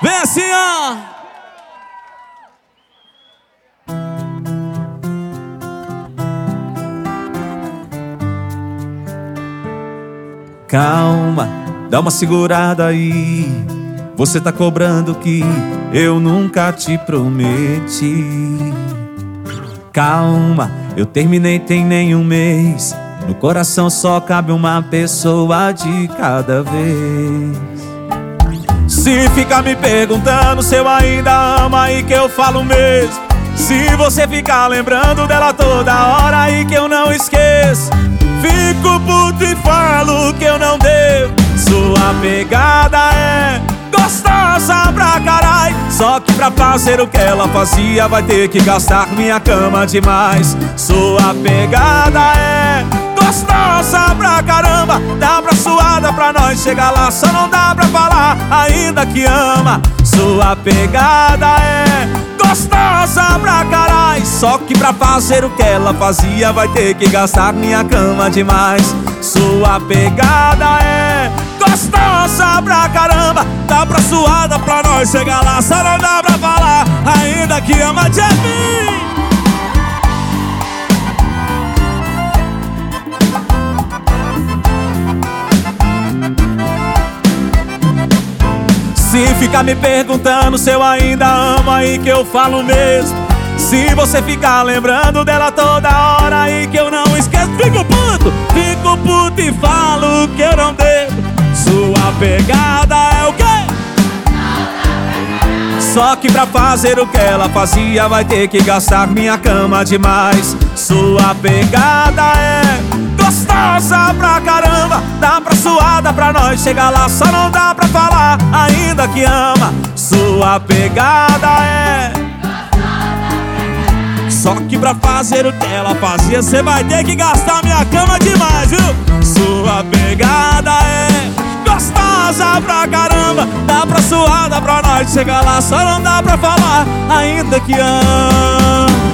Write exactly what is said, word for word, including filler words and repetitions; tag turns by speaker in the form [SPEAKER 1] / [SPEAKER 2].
[SPEAKER 1] Vem assim, ó. Calma, dá uma segurada aí. Você tá cobrando que eu nunca te prometi. Calma, eu terminei tem nem um mês. No coração só cabe uma pessoa de cada vez. Se ficar me perguntando se eu ainda amo, aí que eu falo mesmo. Se você ficar lembrando dela toda hora, aí que eu não esqueço. Fico puto e falo que eu não devo. Sua pegada é gostosa pra carai. Só que pra fazer o que ela fazia vai ter que gastar minha cama demais. Sua pegada é gostosa pra caramba. Dá pra suada pra nós chegar lá, só não dá pra falar ainda que ama. Sua pegada é gostosa pra carai. Só que pra fazer o que ela fazia vai ter que gastar minha cama demais. Sua pegada é gostosa pra caramba. Dá pra suada pra nós chegar lá, só não dá pra falar ainda que ama. Jeff! Se ficar me perguntando se eu ainda amo, aí que eu falo mesmo. Se você ficar lembrando dela toda hora, aí que eu não esqueço. Fico puto, fico puto e falo que eu não devo. Sua pegada é o quê? Só que pra fazer o que ela fazia vai ter que gastar minha cama demais. Sua pegada é gostosa pra caramba. Dá pra suada pra nós chegar lá, só não dá pra falar ainda que ama. Sua pegada é só que pra fazer o que ela fazia cê vai ter que gastar minha cama demais, viu? Sua pegada é gostosa pra caramba. Dá pra suada pra nós chegar lá, só não dá pra falar ainda que ama.